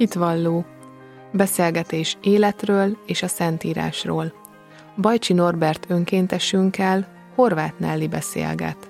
Hitvalló. Beszélgetés életről és a Szentírásról. Bajcsi Norbert önkéntesünkkel Horváth Nelly beszélget.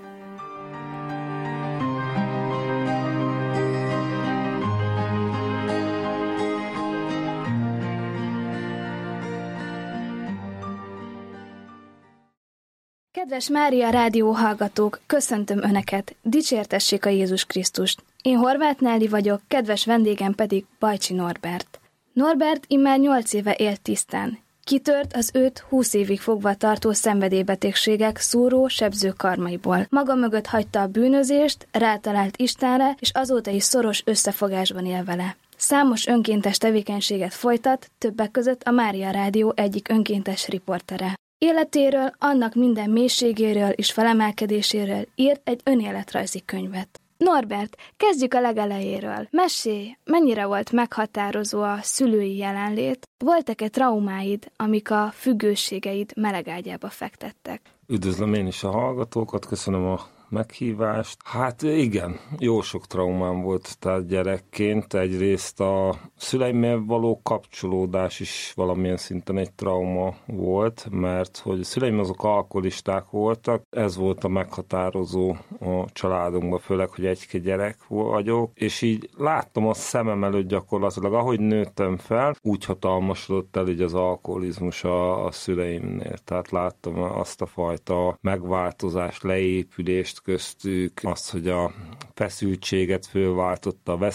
Kedves Mária rádió hallgatók, köszöntöm Önöket, dicsértessék a Jézus Krisztust. Én Horváth Nelly vagyok, kedves vendégem pedig Bajcsi Norbert. Norbert immár 8 éve élt tisztán. Kitört az őt 20 évig fogva tartó szenvedélybetegségek szúró, sebző karmaiból. Maga mögött hagyta a bűnözést, rátalált Istenre, és azóta is szoros összefogásban él vele. Számos önkéntes tevékenységet folytat, többek között a Mária rádió egyik önkéntes riportere. Életéről, annak minden mélységéről és felemelkedéséről írt egy önéletrajzi könyvet. Norbert, kezdjük a legelejéről. Mesélj, mennyire volt meghatározó a szülői jelenlét? Voltak-e traumáid, amik a függőségeid melegágyába fektettek? Üdvözlöm én is a hallgatókat, köszönöm a meghívást. Hát igen, jó sok traumám volt tehát gyerekként. Egyrészt a szüleimmel való kapcsolódás is valamilyen szinten egy trauma volt, mert hogy a szüleim azok alkoholisták voltak, ez volt a meghatározó a családunkban, főleg, hogy egy-két gyerek vagyok, és így láttam a szemem előtt gyakorlatilag, ahogy nőttem fel, úgy hatalmasodott el így az alkoholizmus a szüleimnél. Tehát láttam azt a fajta megváltozást, leépülést köztük, azt, hogy a feszültséget fölváltotta a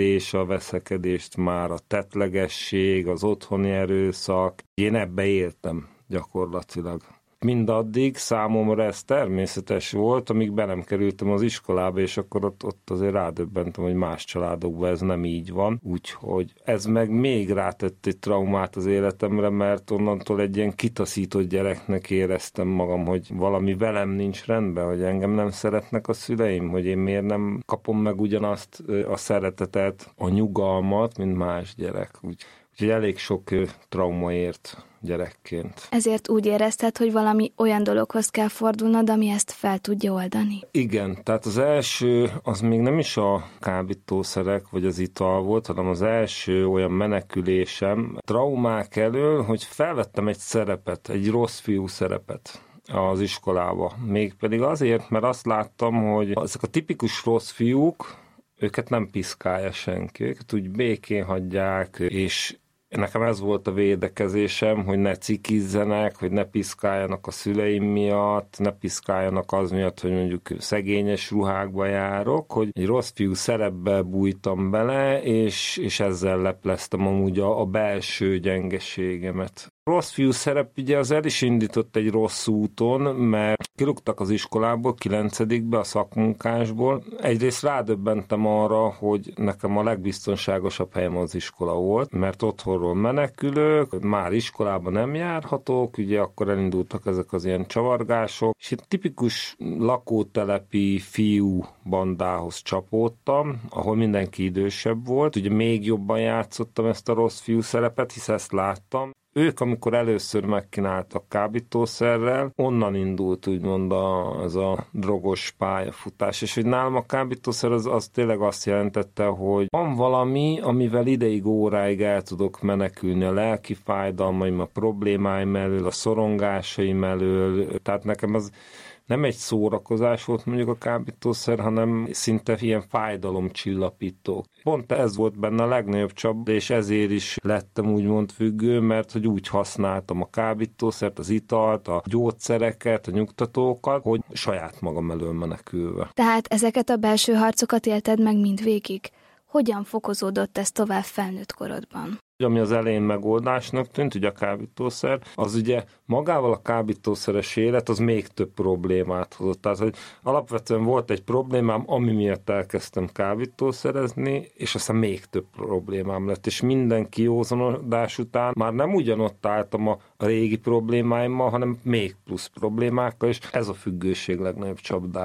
veszekedést már a tettlegesség, az otthoni erőszak. Én ebbe éltem gyakorlatilag. Mindaddig számomra ez természetes volt, amíg be nem kerültem az iskolába, és akkor ott azért rádöbbentem, hogy más családokban ez nem így van. Úgyhogy ez meg még rátett egy traumát az életemre, mert onnantól egy ilyen kitaszított gyereknek éreztem magam, hogy valami velem nincs rendben, hogy engem nem szeretnek a szüleim, hogy én miért nem kapom meg ugyanazt a szeretetet, a nyugalmat, mint más gyerek. Úgyhogy elég sok trauma ért gyerekként. Ezért úgy érezted, hogy valami olyan dologhoz kell fordulnod, ami ezt fel tudja oldani? Igen, tehát az első, az még nem is a kábítószerek vagy az ital volt, hanem az első olyan menekülésem traumák elől, hogy felvettem egy szerepet, egy rossz fiú szerepet az iskolába. Mégpedig azért, mert azt láttam, hogy ezek a tipikus rossz fiúk, őket nem piszkálja senki, őket úgy békén hagyják, és nekem ez volt a védekezésem, hogy ne cikizzenek, hogy ne piszkáljanak a szüleim miatt, ne piszkáljanak az miatt, hogy mondjuk szegényes ruhákba járok, hogy egy rossz fiú szerepbe bújtam bele, és ezzel lepleztem amúgy a belső gyengeségemet. A rossz fiú szerep ugye az el is indított egy rossz úton, mert kirúgtak az iskolából, 9-be a szakmunkásból. Egyrészt rádöbbentem arra, hogy nekem a legbiztonságosabb helyem az iskola volt, mert otthonról menekülök, már iskolában nem járhatok, ugye akkor elindultak ezek az ilyen csavargások, és egy tipikus lakótelepi fiú bandához csapódtam, ahol mindenki idősebb volt, ugye még jobban játszottam ezt a rossz fiú szerepet, hisz ezt láttam. Ők, amikor először megkínáltak kábítószerrel, onnan indult úgymond ez a drogos pályafutás, és hogy nálam a kábítószer az tényleg azt jelentette, hogy van valami, amivel ideig, óráig el tudok menekülni a lelki fájdalmaim, a problémáim elől, a szorongásaim elől, tehát nekem az nem egy szórakozás volt mondjuk a kábítószer, hanem szinte ilyen fájdalomcsillapító. Pont ez volt benne a legnagyobb csapda, és ezért is lettem úgymond függő, mert hogy úgy használtam a kábítószert, az italt, a gyógyszereket, a nyugtatókat, hogy saját magam elől menekülve. Tehát ezeket a belső harcokat élted meg mindvégig? Hogyan fokozódott ez tovább felnőtt korodban? Ami az elején megoldásnak tűnt, ugye a kábítószer, az ugye magával a kábítószeres élet az még több problémát hozott. Tehát, hogy alapvetően volt egy problémám, ami miatt elkezdtem kábítószerezni, és aztán még több problémám lett, és minden kiózanodás után már nem ugyanott álltam a régi problémáimmal, hanem még plusz problémákkal, és ez a függőség legnagyobb csapdája.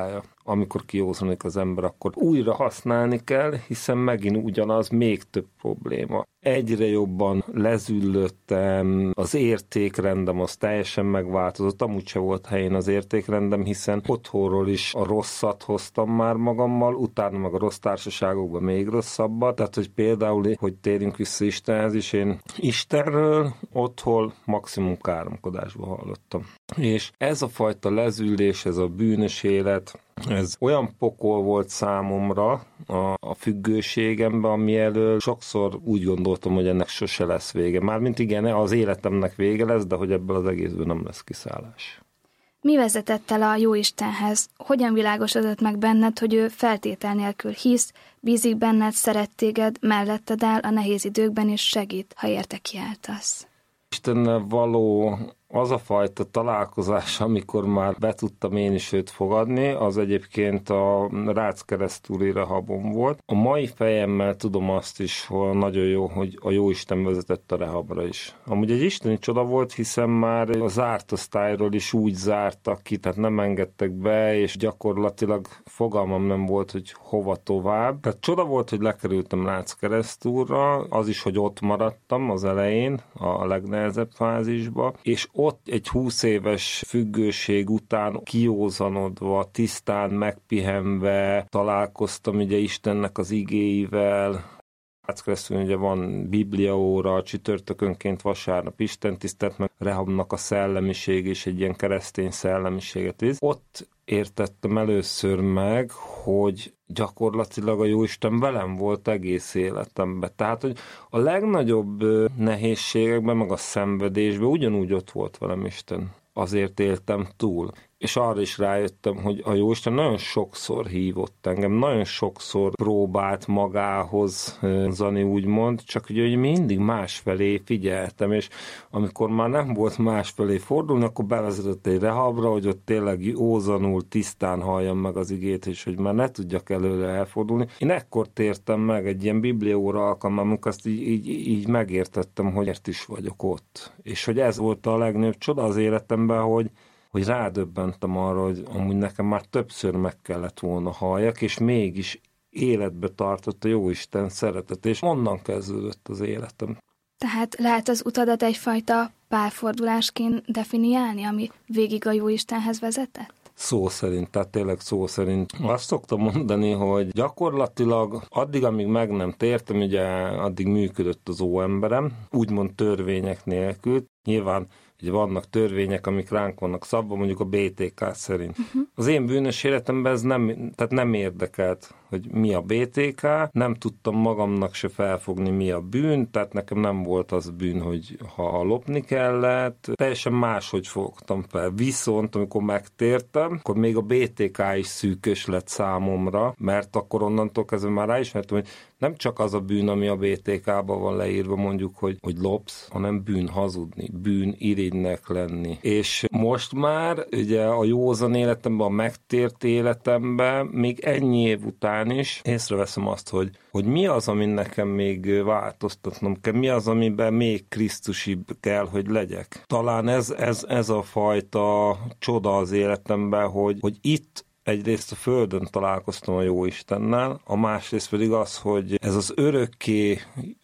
amikor kiózanodik az ember, akkor újra használni kell, hiszen megint ugyanaz, még több probléma. Egyre jobban lezüllöttem, az értékrendem az teljesen megváltozott, amúgy se volt helyén az értékrendem, hiszen otthonról is a rosszat hoztam már magammal, utána meg a rossz társaságokban még rosszabbat, tehát hogy például, hogy térjünk vissza Istenhez is, én Istenről otthon maximum káromkodásba hallottam. És ez a fajta lezüllés, ez a bűnös élet, ez olyan pokol volt számomra a függőségemben, ami elől sokszor úgy gondoltam, hogy ennek sose lesz vége. Mármint igen, az életemnek vége lesz, de hogy ebből az egészből nem lesz kiszállás. Mi vezetett el a Jóistenhez? Hogyan világosodott meg benned, hogy ő feltétel nélkül hisz, bízik benned, szeret téged, melletted áll a nehéz időkben és segít, ha érte kiáltasz? Istennel való az a fajta találkozás, amikor már be tudtam én is őt fogadni, az egyébként a Rácz-keresztúri Rehabon volt. A mai fejemmel tudom azt is, hogy nagyon jó, hogy a Jóisten vezetett a Rehabra is. Amúgy egy isteni csoda volt, hiszen már a zárt osztályról is úgy zártak ki, tehát nem engedtek be, és gyakorlatilag fogalmam nem volt, hogy hova tovább. Tehát csoda volt, hogy lekerültem Rácz-keresztúrra, az is, hogy ott maradtam az elején, a legnehezebb fázisba, és ott egy 20 éves függőség után kiózanodva, tisztán megpihenve találkoztam ugye Istennek az igéivel. Rácz-keresztúron ugye van bibliaóra, csütörtökönként vasárnap istentisztelet, meg Rehabnak a szellemiség és egy ilyen keresztény szellemiséget visz. Ott értettem először meg, hogy gyakorlatilag a Jóisten velem volt egész életemben. Tehát, hogy a legnagyobb nehézségekben, meg a szenvedésben ugyanúgy ott volt velem Isten. Azért éltem túl. És arra is rájöttem, hogy a Jóisten nagyon sokszor hívott engem, nagyon sokszor próbált magához zani, úgymond, csak hogy mindig másfelé figyeltem, és amikor már nem volt másfelé fordulni, akkor bevezetett egy rehabra, hogy ott tényleg józanul, tisztán halljam meg az igét, és hogy már ne tudjak előre elfordulni. Én ekkor tértem meg egy ilyen bibliaóra alkalmam, amikor azt így megértettem, hogy miért is vagyok ott. És hogy ez volt a legnagyobb csoda az életemben, hogy rádöbbentem arra, hogy amúgy nekem már többször meg kellett volna halljak, és mégis életbe tartott a Jóisten szeretet, és onnan kezdődött az életem. Tehát lehet az utadat egyfajta pálfordulásként definiálni, ami végig a Jóistenhez vezetett? Szó szerint, tehát tényleg szó szerint. Azt szoktam mondani, hogy gyakorlatilag addig, amíg meg nem tértem, ugye addig működött az óemberem, úgymond törvények nélkül. Nyilván ugye vannak törvények, amik ránk vannak szabva, mondjuk a BTK szerint. Az én bűnös életemben ez nem érdekelt, hogy mi a BTK, nem tudtam magamnak se felfogni, mi a bűn, tehát nekem nem volt az bűn, hogy ha lopni kellett, teljesen máshogy fogtam fel. Viszont, amikor megtértem, akkor még a BTK is szűkös lett számomra, mert akkor onnantól kezdve már ráismertem, hogy nem csak az a bűn, ami a BTK-ban van leírva, mondjuk, hogy lopsz, hanem bűn hazudni, bűn irigynek lenni. És most már ugye a józan életemben, a megtért életemben, még ennyi év után is észreveszem azt, hogy mi az, ami nekem még változtatnom kell, mi az, amiben még krisztusibb kell, hogy legyek. Talán ez a fajta csoda az életemben, hogy itt egyrészt a Földön találkoztam a Jóistennel, a másrészt pedig az, hogy ez az örökké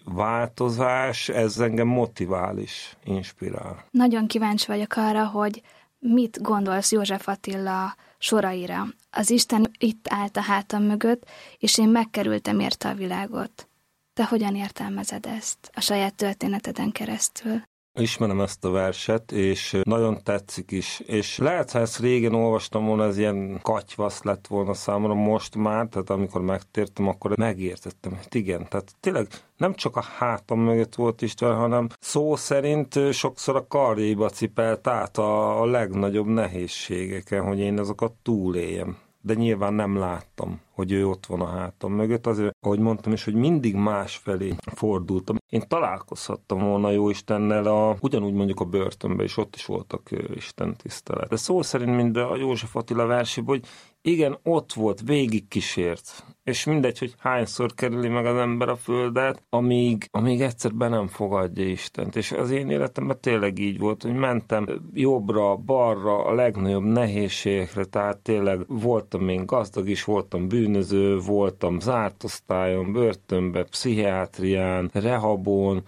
változás, ez engem motivál is, inspirál. Nagyon kíváncsi vagyok arra, hogy mit gondolsz József Attila soraira. Az Isten itt állt a hátam mögött, és én megkerültem érte a világot. Te hogyan értelmezed ezt a saját történeteden keresztül? Ismerem ezt a verset, és nagyon tetszik is. És lehet, ha ezt régen olvastam volna, ez ilyen katyvasz lett volna számomra, most már, tehát amikor megtértem, akkor megértettem, hogy igen, tehát tényleg nem csak a hátam mögött volt Isten, hanem szó szerint sokszor a karjaiba cipelt át a legnagyobb nehézségeken, hogy én azokat túléljem. De nyilván nem láttam, hogy ő ott van a hátam mögött. Azért, ahogy mondtam is, hogy mindig másfelé fordultam. Én találkozhattam volna Jóistennel ugyanúgy mondjuk a börtönben, és ott is voltak istentisztelet. De szó szerint, mint a József Attila versében, hogy igen, ott volt, végig kísért. És mindegy, hogy hányszor kerüli meg az ember a földet, amíg egyszer be nem fogadja Istent. És az én életemben tényleg így volt, hogy mentem jobbra, balra, a legnagyobb nehézségekre, tehát tényleg voltam én gazdag is, voltam bűnöző, voltam zárt osztályon, börtönbe, pszichiátrián, rehabon,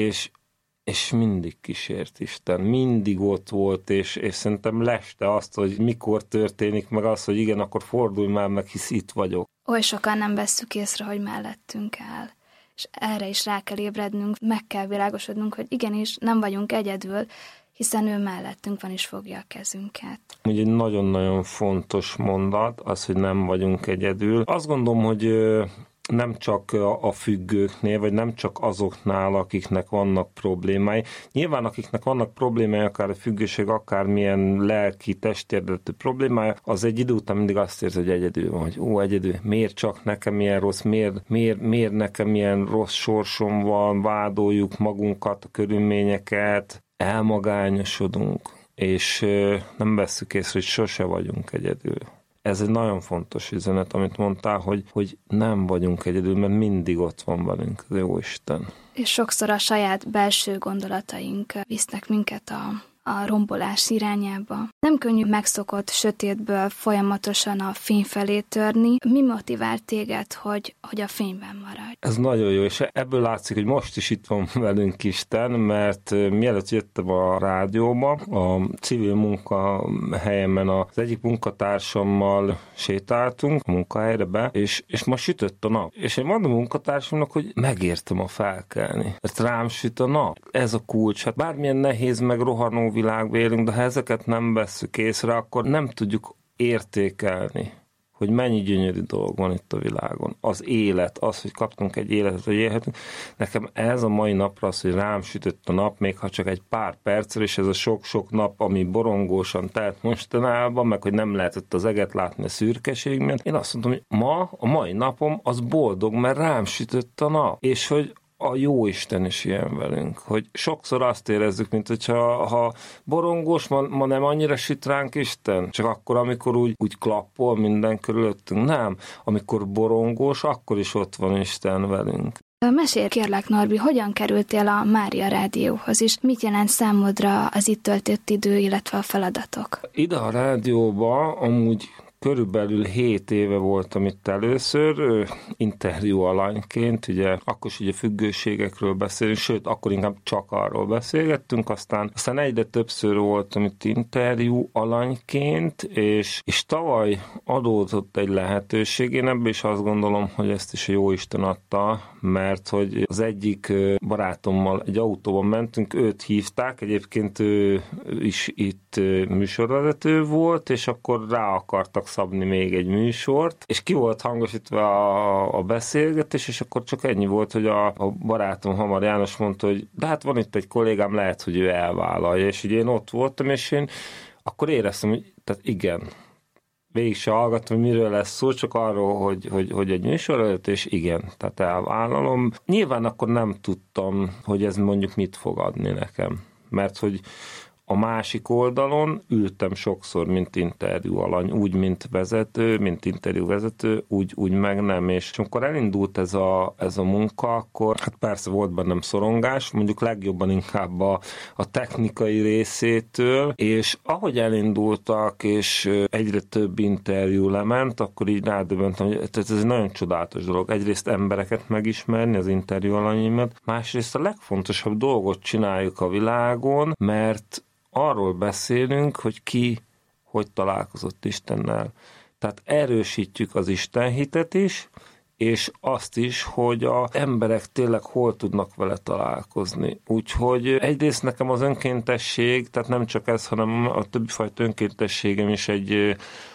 és mindig kísért Isten, mindig ott volt, és szerintem leste azt, hogy mikor történik meg az, hogy igen, akkor fordulj már meg, hisz itt vagyok. Oly sokan nem vesszük észre, hogy mellettünk áll. És erre is rá kell ébrednünk, meg kell világosodnunk, hogy igenis nem vagyunk egyedül, hiszen ő mellettünk van és fogja a kezünket. Ugye egy nagyon-nagyon fontos mondat az, hogy nem vagyunk egyedül. Azt gondolom, hogy nem csak a függőknél, vagy nem csak azoknál, akiknek vannak problémái. Nyilván akiknek vannak problémái, akár a függőség, akár milyen lelki, testérdeletű problémája, az egy idő után mindig azt érzi, hogy egyedül van, hogy egyedül, miért csak nekem ilyen rossz, miért nekem ilyen rossz sorsom van, vádoljuk magunkat, a körülményeket, elmagányosodunk, és nem vesszük észre, hogy sose vagyunk egyedül. Ez egy nagyon fontos üzenet, amit mondtál, hogy nem vagyunk egyedül, mert mindig ott van velünk az Jóisten. És sokszor a saját belső gondolataink visznek minket a rombolás irányába. Nem könnyű megszokott sötétből folyamatosan a fény felé törni. Mi motivál téged, hogy a fényben maradj? Ez nagyon jó, és ebből látszik, hogy most is itt van velünk Isten, mert mielőtt jöttem a rádióba, a civil munkahelyemen az egyik munkatársammal sétáltunk a munkahelyre be, és ma sütött a nap. És én mondom a munkatársamnak, hogy megértem a felkelni. Mert rám süt a nap. Ez a kulcs. Hát bármilyen nehéz, meg rohanó világban élünk, de ha ezeket nem vesszük észre, akkor nem tudjuk értékelni, hogy mennyi gyönyörű dolog van itt a világon. Az élet, az, hogy kaptunk egy életet, hogy élhetünk. Nekem ez a mai napra az, hogy rám sütött a nap, még ha csak egy pár percre, és ez a sok-sok nap, ami borongósan telt mostanában, meg hogy nem lehetett az eget látni a szürkeség miatt. Én azt mondtam, hogy a mai napom az boldog, mert rám sütött a nap. És hogy a Jóisten is ilyen velünk, hogy sokszor azt érezzük, mint hogyha borongós, ma nem annyira süt ránk Isten, csak akkor, amikor úgy klappol minden körülöttünk. Nem, amikor borongós, akkor is ott van Isten velünk. Mesélj kérlek, Norbi, hogyan kerültél a Mária Rádióhoz, és mit jelent számodra az itt töltött idő, illetve a feladatok? Ide a rádióba amúgy körülbelül 7 éve voltam itt először, interjú alanyként, ugye akkor is ugye függőségekről beszélünk, sőt, akkor inkább csak arról beszélgettünk, aztán egyre többször voltam itt interjú alanyként, és tavaly adódott egy lehetőség, én ebből is azt gondolom, hogy ezt is a Jóisten adta, mert hogy az egyik barátommal egy autóban mentünk, őt hívták, egyébként ő is itt műsorvezető volt, és akkor rá akartak szabni még egy műsort, és ki volt hangosítva a beszélgetés, és akkor csak ennyi volt, hogy a barátom Hamar János mondta, hogy de hát van itt egy kollégám, lehet, hogy ő elvállalja, és így én ott voltam, és én akkor éreztem, hogy tehát igen, végig se hallgattam, hogy miről lesz szó, csak arról, hogy egy műsor előtt, és igen, tehát elvállalom. Nyilván akkor nem tudtam, hogy ez mondjuk mit fog adni nekem, mert hogy a másik oldalon ültem sokszor, mint interjú alany, úgy, mint vezető, mint interjúvezető, úgy meg nem. És amikor elindult ez a munka, akkor hát persze volt bennem szorongás, mondjuk legjobban inkább a technikai részétől, és ahogy elindultak, és egyre több interjú lement, akkor így rádöbbentem, hogy ez egy nagyon csodálatos dolog. Egyrészt embereket megismerni, az interjú alanyimat, másrészt a legfontosabb dolgot csináljuk a világon, mert arról beszélünk, hogy ki hogy találkozott Istennel. Tehát erősítjük az Istenhitet is, és azt is, hogy az emberek tényleg hol tudnak vele találkozni. Úgyhogy egyrészt nekem az önkéntesség, tehát nem csak ez, hanem a többifajta önkéntességem is egy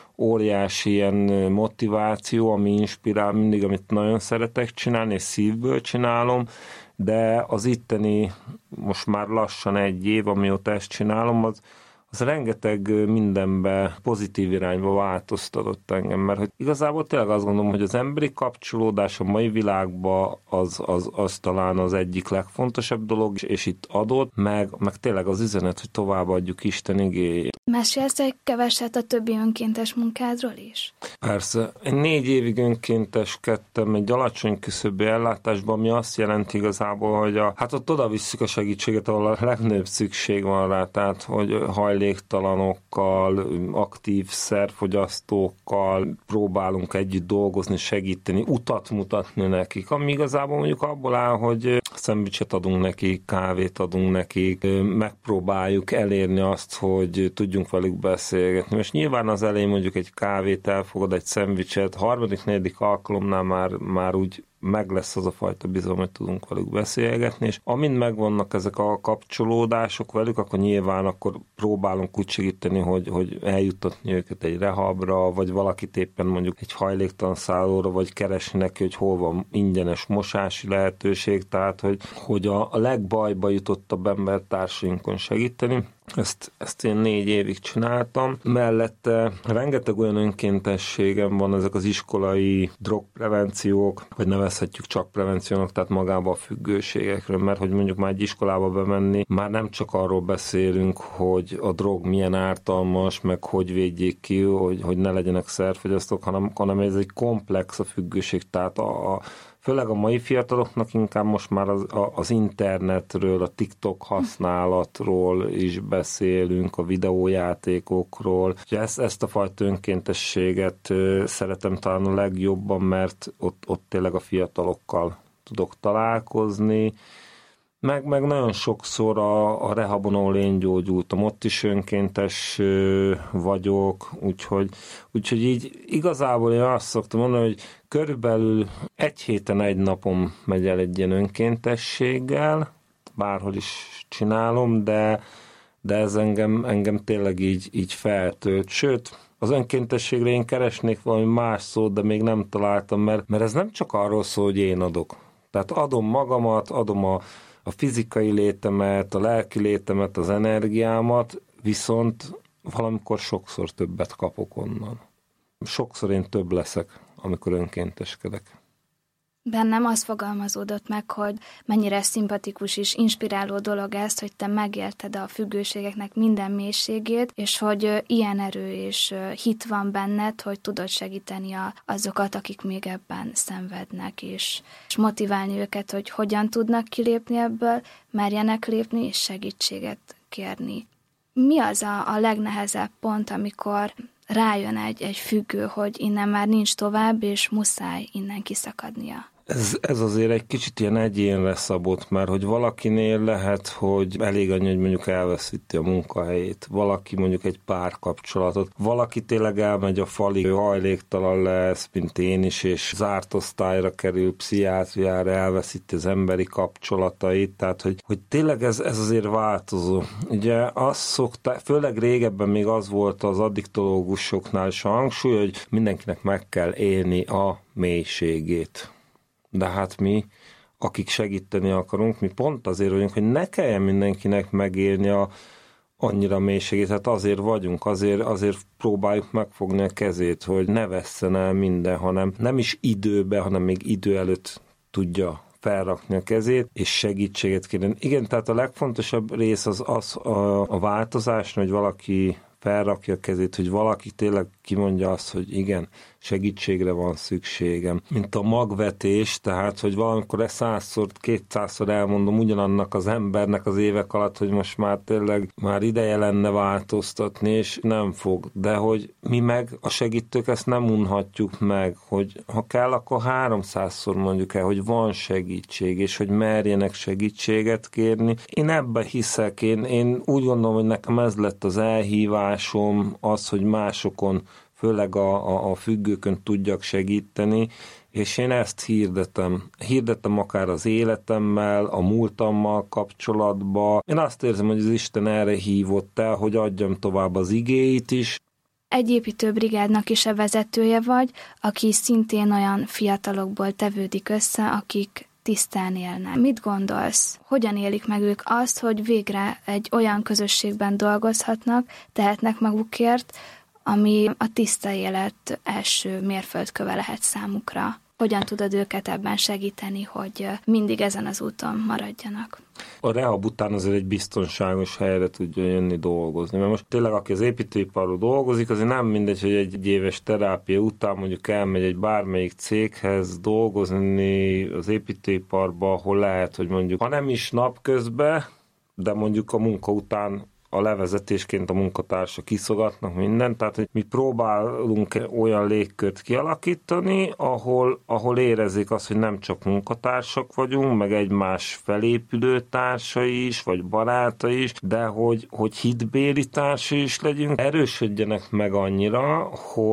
óriási ilyen motiváció, ami inspirál mindig, amit nagyon szeretek csinálni, és szívből csinálom, de az itteni most már lassan 1 év, amióta ezt csinálom, az rengeteg mindenbe, pozitív irányba változtatott engem, mert hogy igazából tényleg azt gondolom, hogy az emberi kapcsolódás a mai világban az talán az egyik legfontosabb dolog, és itt adott, meg tényleg az üzenet, hogy továbbadjuk Isten igéjét. Mesélsz egy keveset a többi önkéntes munkádról is? Persze. Én 4 évig önkénteskedtem egy alacsony küszöbű ellátásban, ami azt jelenti igazából, hogy ott oda visszük a segítséget, ahol a legnagyobb szükség van rá, tehát hogy hajléktalanokkal, aktív szerfogyasztókkal próbálunk együtt dolgozni, segíteni, utat mutatni nekik, ami igazából mondjuk abból áll, hogy szendvicset adunk nekik, kávét adunk nekik, megpróbáljuk elérni azt, hogy tudjunk velük beszélgetni. Most nyilván az elején mondjuk egy kávét elfogad, egy szendvicset, 3.-4. alkalomnál már úgy meg lesz az a fajta bizalom, hogy tudunk velük beszélgetni, és amint megvannak ezek a kapcsolódások velük, akkor nyilván akkor próbálunk úgy segíteni, hogy eljuttatni őket egy rehabra, vagy valakit éppen mondjuk egy hajléktalan szállóra, vagy keresni neki, hogy hol van ingyenes mosási lehetőség, tehát hogy a legbajba jutottabb embertársainkon segíteni. Ezt én 4 évig csináltam. Mellette rengeteg olyan önkéntességem van, ezek az iskolai drogprevenciók, vagy nevezhetjük csak prevenciónak, tehát magába a függőségekről, mert hogy mondjuk már egy iskolába bemenni, már nem csak arról beszélünk, hogy a drog milyen ártalmas, meg hogy védjék ki, hogy ne legyenek szerfogyasztók, hanem ez egy komplex a függőség, tehát főleg a mai fiataloknak inkább most már az internetről, a TikTok használatról is beszélünk, a videójátékokról. Ezt a fajta önkéntességet szeretem talán a legjobban, mert ott tényleg a fiatalokkal tudok találkozni, meg nagyon sokszor a rehabon, ahol én gyógyultam, ott is önkéntes vagyok, úgyhogy így igazából én azt szoktam mondani, hogy körülbelül 1 héten 1 napom megy el egy ilyen önkéntességgel, bárhol is csinálom, de ez engem tényleg így feltölt. Sőt, az önkéntességre én keresnék valami más szót, de még nem találtam, mert ez nem csak arról szól, hogy én adok. Tehát adom magamat, adom a fizikai létemet, a lelki létemet, az energiámat, viszont valamikor sokszor többet kapok onnan. Sokszor én több leszek, amikor önkénteskedek. Bennem az fogalmazódott meg, hogy mennyire szimpatikus és inspiráló dolog ez, hogy te megélted a függőségeknek minden mélységét, és hogy ilyen erő és hit van benned, hogy tudod segíteni azokat, akik még ebben szenvednek, és motiválni őket, hogy hogyan tudnak kilépni ebből, merjenek lépni és segítséget kérni. Mi az a legnehezebb pont, amikor rájön egy függő, hogy innen már nincs tovább, és muszáj innen kiszakadnia? Ez azért egy kicsit ilyen egyénre szabott, mert hogy valakinél lehet, hogy elég annyi, hogy mondjuk elveszíti a munkahelyét, valaki mondjuk egy párkapcsolatot, valaki tényleg elmegy a falig, hajléktalan lesz, mint én is, és zárt osztályra kerül, pszichiátriára, elveszíti az emberi kapcsolatait, tehát hogy tényleg ez azért változó. Ugye azt szokták, főleg régebben még az volt az addiktológusoknál is a hangsúly, hogy mindenkinek meg kell élni a mélységét. De hát mi, akik segíteni akarunk, mi pont azért vagyunk, hogy ne kelljen mindenkinek megélni annyira mélységét, hát azért vagyunk, azért próbáljuk megfogni a kezét, hogy ne vesszen el minden, hanem nem is időbe, hanem még idő előtt tudja felrakni a kezét, és segítséget kérni. Igen, tehát a legfontosabb rész az a változás, hogy valaki felrakja a kezét, hogy valaki tényleg kimondja azt, hogy igen, segítségre van szükségem. Mint a magvetés, tehát, hogy valamikor 100-szor, 200-szor elmondom ugyanannak az embernek az évek alatt, hogy most már tényleg már ideje lenne változtatni, és nem fog. De hogy mi meg a segítők ezt nem unhatjuk meg, hogy ha kell, akkor 300-szor mondjuk el, hogy van segítség, és hogy merjenek segítséget kérni. Én ebben hiszek, én úgy gondolom, hogy nekem ez lett az elhívásom, az, hogy másokon, főleg a függőkön tudjak segíteni, és én ezt hirdetem. Hirdetem akár az életemmel, a múltammal kapcsolatban. Én azt érzem, hogy az Isten erre hívott el, hogy adjam tovább az igéit is. Egy építőbrigádnak is a vezetője vagy, aki szintén olyan fiatalokból tevődik össze, akik tisztán élne. Mit gondolsz? Hogyan élik meg ők azt, hogy végre egy olyan közösségben dolgozhatnak, tehetnek magukért, ami a tiszta élet első mérföldköve lehet számukra? Hogyan tudod őket ebben segíteni, hogy mindig ezen az úton maradjanak? A rehab után azért egy biztonságos helyre tudjon jönni dolgozni. Mert most tényleg, aki az építőiparról dolgozik, azért nem mindegy, hogy egy éves terápia után mondjuk elmegy egy bármelyik céghez dolgozni az építőiparba, ahol lehet, hogy mondjuk, ha nem is napközben, de mondjuk a munka után a levezetésként a munkatársak kiszogatnak mindent, tehát hogy mi próbálunk olyan légkört kialakítani, ahol érezzék azt, hogy nem csak munkatársak vagyunk, meg egymás felépülő társai is, vagy barátai is, de hogy hitbéli társai is legyünk, erősödjenek meg annyira,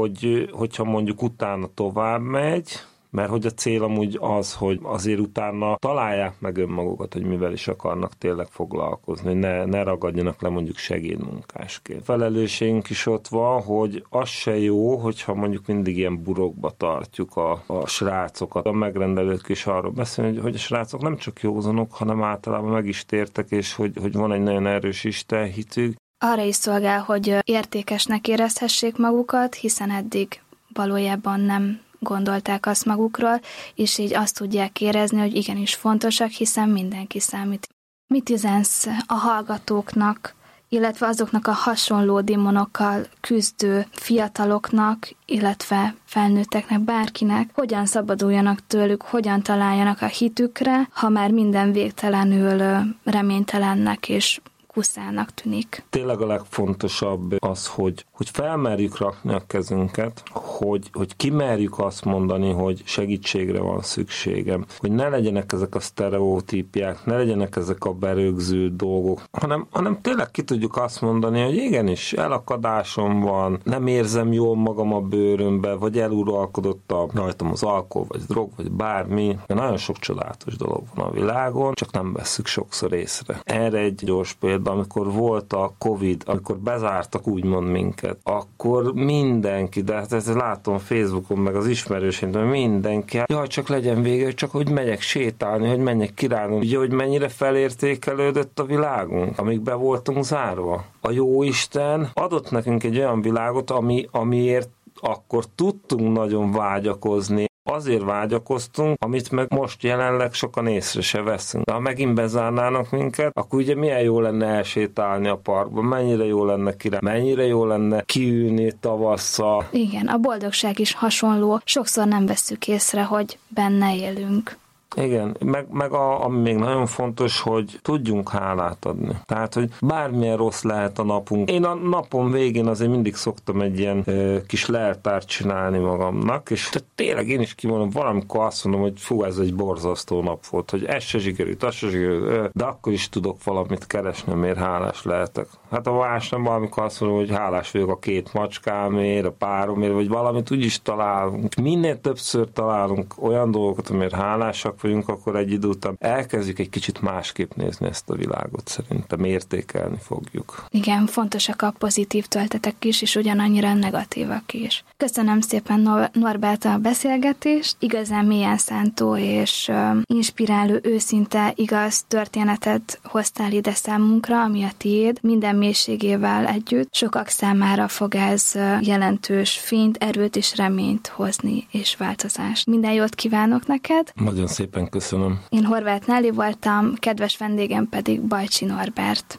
hogyha mondjuk utána tovább megy, mert hogy a cél amúgy az, hogy azért utána találják meg önmagukat, hogy mivel is akarnak tényleg foglalkozni, hogy ne ragadjanak le mondjuk segédmunkásként. Felelősségünk is ott van, hogy az se jó, hogyha mondjuk mindig ilyen burokba tartjuk a srácokat. A megrendelők is arról beszélnek, hogy a srácok nem csak józanok, hanem általában meg is tértek, és hogy van egy nagyon erős istenhitük. Arra is szolgál, hogy értékesnek érezhessék magukat, hiszen eddig valójában nem gondolták azt magukról, és így azt tudják érezni, hogy igenis fontosak, hiszen mindenki számít. Mit üzensz a hallgatóknak, illetve azoknak a hasonló démonokkal küzdő fiataloknak, illetve felnőtteknek, bárkinek, hogyan szabaduljanak tőlük, hogyan találjanak a hitükre, ha már minden végtelenül reménytelennek és kuszának tűnik. Tényleg a legfontosabb az, hogy felmerjük rakni a kezünket, hogy kimerjük azt mondani, hogy segítségre van szükségem, hogy ne legyenek ezek a sztereotípiák, ne legyenek ezek a berögzült dolgok, hanem tényleg ki tudjuk azt mondani, hogy igenis, elakadásom van, nem érzem jól magam a bőrömbe, vagy eluralkodott rajtam az alkohol, vagy drog, vagy bármi. Nagyon sok csodálatos dolog van a világon, csak nem vesszük sokszor észre. Erre egy gyors példa, amikor volt a Covid, amikor bezártak úgymond minket, akkor mindenki, de hát ezt látom Facebookon, meg az ismerősöm, mindenki, jaj, csak legyen vége, csak hogy megyek sétálni, hogy menjek királyni. Ugye, hogy mennyire felértékelődött a világunk, amíg be voltunk zárva. A Jóisten adott nekünk egy olyan világot, amiért akkor tudtunk nagyon vágyakozni. Azért vágyakoztunk, amit meg most jelenleg sokan észre se veszünk. De ha megint bezárnának minket, akkor ugye milyen jó lenne elsétálni a parkban, mennyire jó lenne mennyire jó lenne kiülni tavasszal. Igen, a boldogság is hasonló. Sokszor nem vesszük észre, hogy benne élünk. Igen, meg ami még nagyon fontos, hogy tudjunk hálát adni. Tehát, hogy bármilyen rossz lehet a napunk. Én a napom végén azért mindig szoktam egy ilyen kis leltárt csinálni magamnak, és tényleg én is kimondom, valamikor azt mondom, hogy fú, ez egy borzasztó nap volt, hogy ez se sikerült, az se sikerült, de akkor is tudok valamit keresni, miért hálás lehetek. Hát a másnap valamikor azt mondom, hogy hálás vagyok a 2 macskámért, a páromért, vagy valamit úgyis találunk. Minél többször találunk olyan dolgokat, amiért hálásak vagyunk, akkor egy idő után elkezdjük egy kicsit másképp nézni ezt a világot, szerintem értékelni fogjuk. Igen, fontosak a pozitív töltetek is, és ugyanannyira negatívak is. Köszönöm szépen, Norbert, a beszélgetést. Igazán mélyen szántó és inspiráló, őszinte, igaz történetet hoztál ide számunkra, ami a tiéd, minden mélységével együtt. Sokak számára fog ez jelentős fényt, erőt és reményt hozni, és változást. Minden jót kívánok neked! Nagyon szépen köszönöm. Én Horváth Nelly voltam, kedves vendégem pedig Bajcsi Norbert.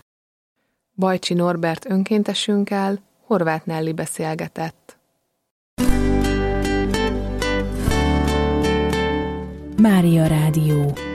Bajcsi Norbert önkéntesünkkel Horváth Nelly beszélgetett. Mária Rádió.